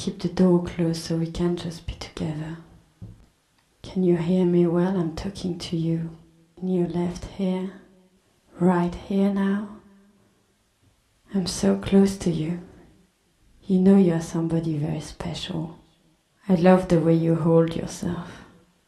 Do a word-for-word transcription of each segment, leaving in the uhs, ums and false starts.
keep the door closed so we can just be together. Can you hear me well? I'm talking to you. In your left ear, right here now. I'm so close to you. You know you're somebody very special. I love the way you hold yourself.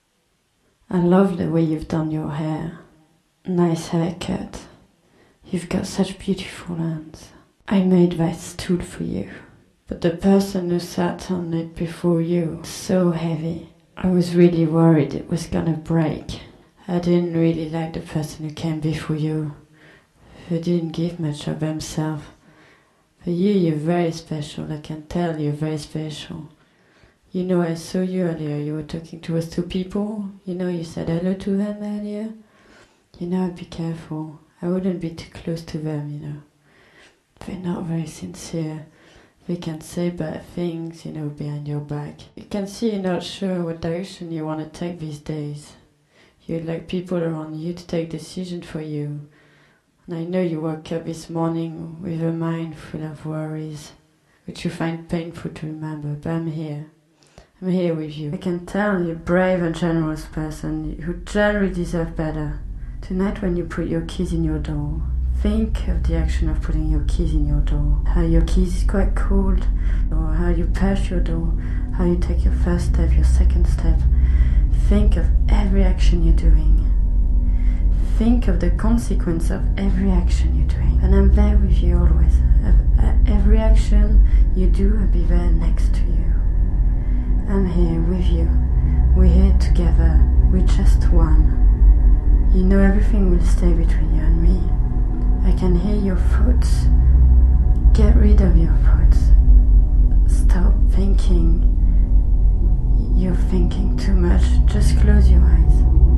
I love the way you've done your hair. Nice haircut. You've got such beautiful hands. I made that stool for you. But the person who sat on it before you was so heavy. I was really worried it was gonna break. I didn't really like the person who came before you, who didn't give much of himself. For you, you're very special. I can tell you're very special. You know, I saw you earlier. You were talking to us two people. You know, you said hello to them earlier. You know, be careful. I wouldn't be too close to them, you know. They're not very sincere. They can say bad things, you know, behind your back. You can see you're not sure what direction you want to take these days. You'd like people around you to take decisions for you. And I know you woke up this morning with a mind full of worries, which you find painful to remember, but I'm here. I'm here with you. I can tell you're a brave and generous person who generally deserve better. Tonight when you put your keys in your door, think of the action of putting your keys in your door. How your keys is quite cold, or how you pass your door, how you take your first step, your second step. Think of every action you're doing. Think of the consequence of every action you're doing. And I'm there with you always. Every action you do, I'll be there next to you. I'm here with you. We're here together. We're just one. You know everything will stay between you and me. I can hear your thoughts. Get rid of your thoughts. Stop thinking. You're thinking too much. Just close your eyes.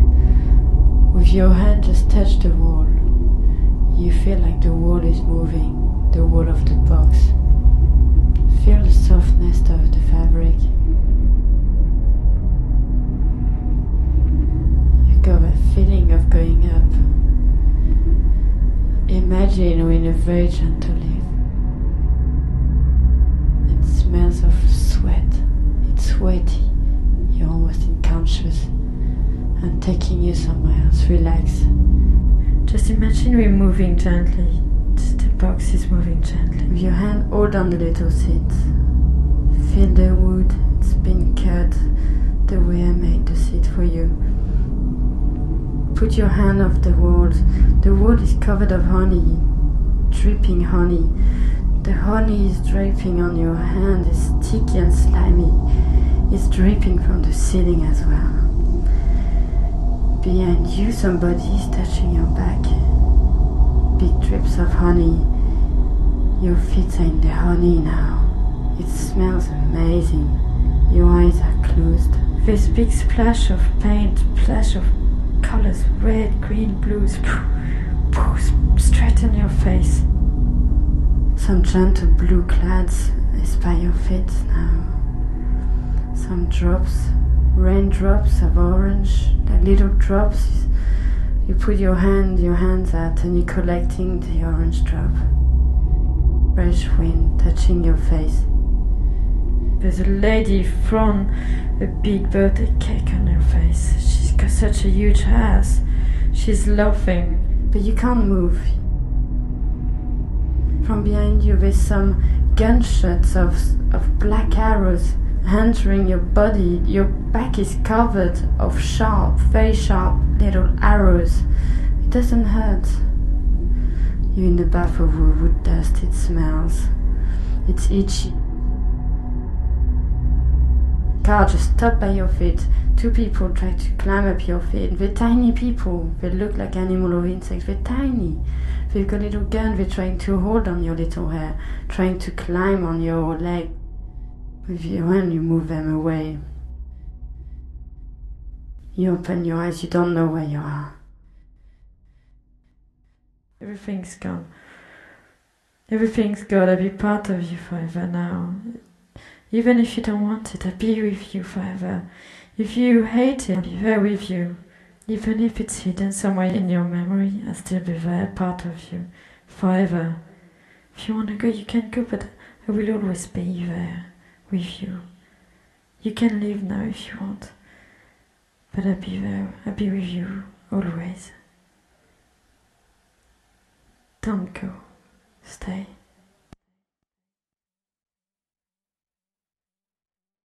With your hand just touch the wall. You feel like the wall is moving. The wall of the box. Feel the softness of the fabric. You got a feeling of going up. Imagine we're in a very gentle lift. It smells of sweat. It's sweaty. You're almost unconscious. I'm taking you somewhere else. Relax. Just imagine we're moving gently. The box is moving gently. With your hand, hold on the little seat. Feel the wood. It's been cut the way I made the seat for you. Put your hand off the wall. The wall is covered of honey, dripping honey. The honey is draping on your hand. It's sticky and slimy. It's dripping from the ceiling as well. Behind you, somebody is touching your back. Big drips of honey. Your feet are in the honey now. It smells amazing. Your eyes are closed. This big splash of paint, splash of colors, red, green, blues, straight in your face. Some gentle blue clouds is by your feet now. Some drops, raindrops of orange, like little drops. You put your hand, your hands out, and you're collecting the orange drop. Fresh wind touching your face. There's a lady from a big birthday cake on her face. She's got such a huge ass. She's laughing, but you can't move. From behind you there's some gunshots of, of black arrows entering your body. Your back is covered of sharp, very sharp little arrows. It doesn't hurt. You're in the bath of wood dust. It smells. It's itchy. Car just stopped by your feet. Two people try to climb up your feet. They're tiny people. They look like animal or insects. They're tiny. They've got a little gun. They're trying to hold on your little hair, trying to climb on your leg. With your hand, you move them away. You open your eyes. You don't know where you are. Everything's gone. Everything's gotta be part of you forever now. Even if you don't want it, I'll be with you forever. If you hate it, I'll be there with you. Even if it's hidden somewhere in your memory, I'll still be there, part of you, forever. If you want to go, you can go, but I will always be there, with you. You can leave now if you want, but I'll be there, I'll be with you always. Don't go, stay.